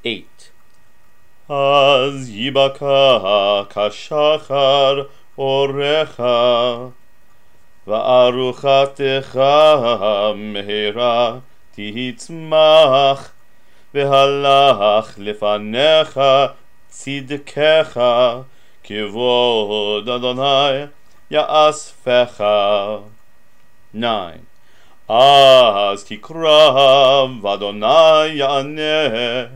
8. אז יבקע כשחר אורך, וארוחתך מהרה תצמח, והלך לפניך צדקך, כבוד אדוני יאספך. 9. אז תקרא ואדוני יענה,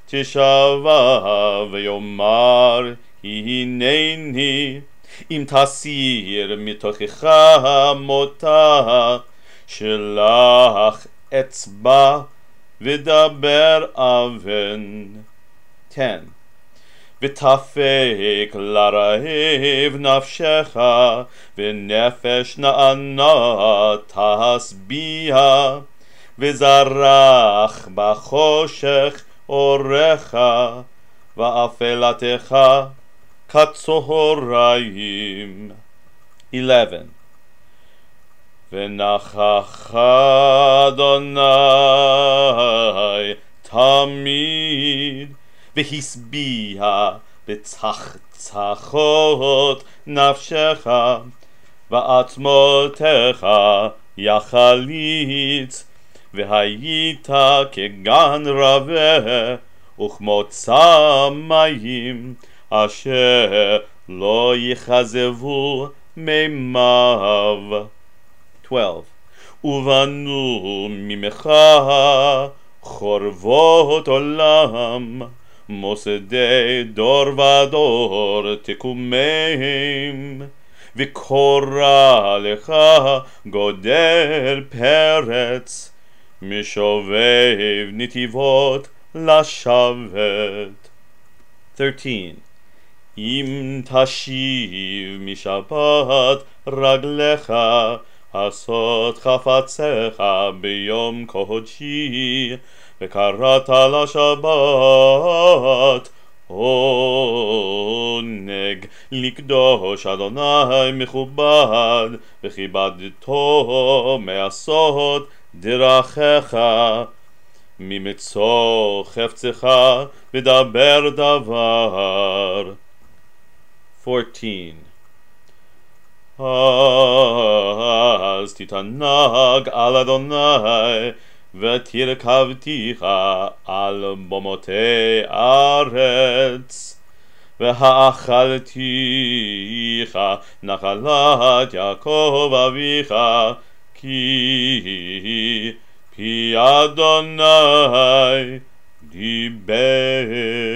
תשבע ויאמר הנני, אם תסיר מתוכך מותה, שלח אצבע ודבר אבן. 10. ותפק לרעב נפשך, ונפש נענה תשביע, וזרח בחושך אורך, ואפלתך כצהריים. 11. ונכח אדוני תמיד, והשביע בצחצחות נפשך, ועצמותיך יחליץ, והיית כגן רבה, וכמוצא מים, אשר לא יכזבו מימיו. 12. ובנו ממך חורבות עולם, מוסדי דור ודור תקומם, וקורא לך גודל פרץ, משובב נתיבות לשבת. 13. אם תשיב משבת רגליך, עשות חפציך ביום קודשי, וקראת לשבת עונג, לקדוש אדוני מכובד, וכיבדתו מעשות דרכיך, ממצוא חפצך ודבר דבר. 14. אז תתענג על אדוני, ותרכבתיך על במותי ארץ, והאכלתיך נחלת יעקב אביך, כי פי אדוני דיבר.